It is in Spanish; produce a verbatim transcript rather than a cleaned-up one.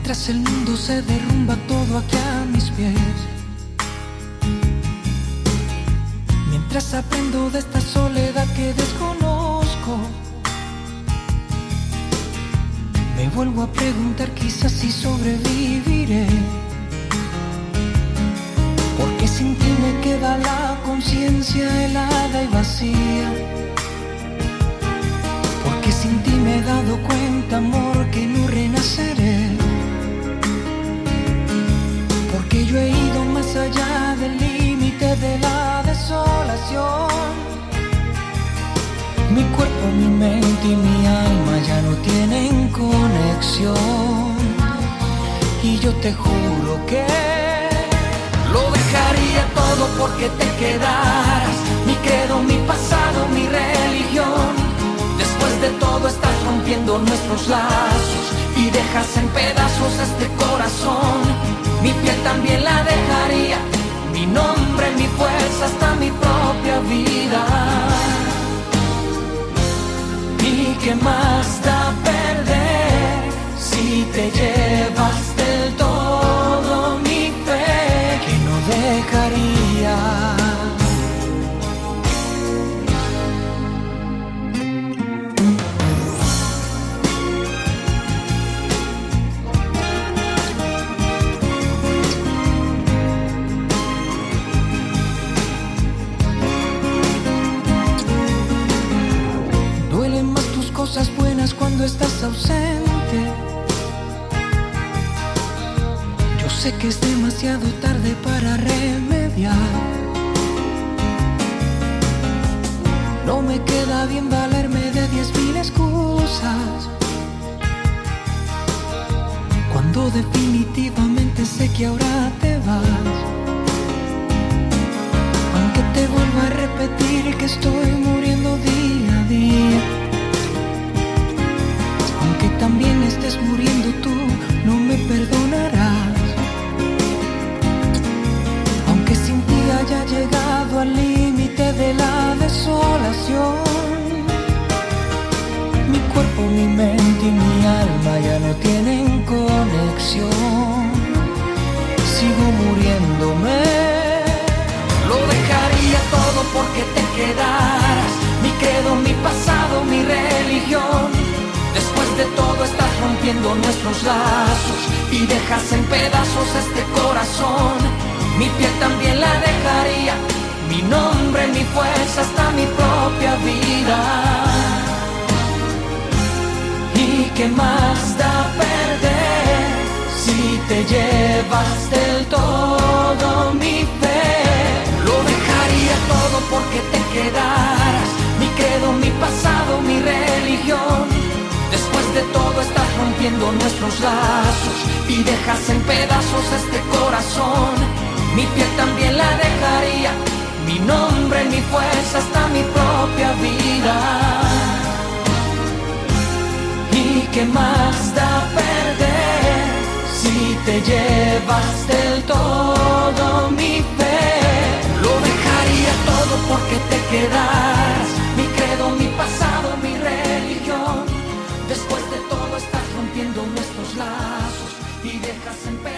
Mientras el mundo se derrumba todo aquí a mis pies, mientras aprendo de esta soledad que desconozco, me vuelvo a preguntar quizás si sobreviviré, porque sin ti me queda la conciencia helada y vacía, porque sin ti me he dado cuenta, amor, que no renaceré, porque yo he ido más allá del límite de la desolación. Mi cuerpo, mi mente y mi alma ya no tienen conexión, y yo te juro que lo dejaría todo porque te quedaras, mi credo, mi pasado, mi religión. Después de todo estás rompiendo nuestros lazos y dejas en pedazos este corazón. Mi piel también la dejaría, mi nombre, mi fuerza, hasta mi propia vida. ¿Y qué más da perder si te llevas del todo mi fe, que no dejaría? Cosas buenas cuando estás ausente. Yo sé que es demasiado tarde para remediar. No me queda bien valerme de diez mil excusas, cuando definitivamente sé que ahora te vas. Aunque te vuelvo a repetir que estoy muriendo día a día, aunque también estés muriendo tú, no me perdonarás. Aunque sin ti haya llegado al límite de la desolación, mi cuerpo, mi mente y mi alma ya no tienen conexión. Sigo muriéndome. Lo dejaría todo porque te quedaras, mi credo, mi pasado, mi religión. Después de todo estás rompiendo nuestros lazos y dejas en pedazos este corazón. Mi piel también la dejaría, mi nombre, mi fuerza, hasta mi propia vida. ¿Y qué más da perder si te llevas del todo mi fe? Lo dejaría todo porque te quedaras, mi credo, mi pasado, mi religión. Después de todo estás rompiendo nuestros lazos y dejas en pedazos este corazón. Mi piel también la dejaría, mi nombre, mi fuerza, hasta mi propia vida. ¿Y qué más da perder si te llevas del todo mi fe? Lo dejaría todo porque te quedaras, mi credo, mi pasado, mi religión. Después de todo estás rompiendo nuestros lazos y dejas en pedazos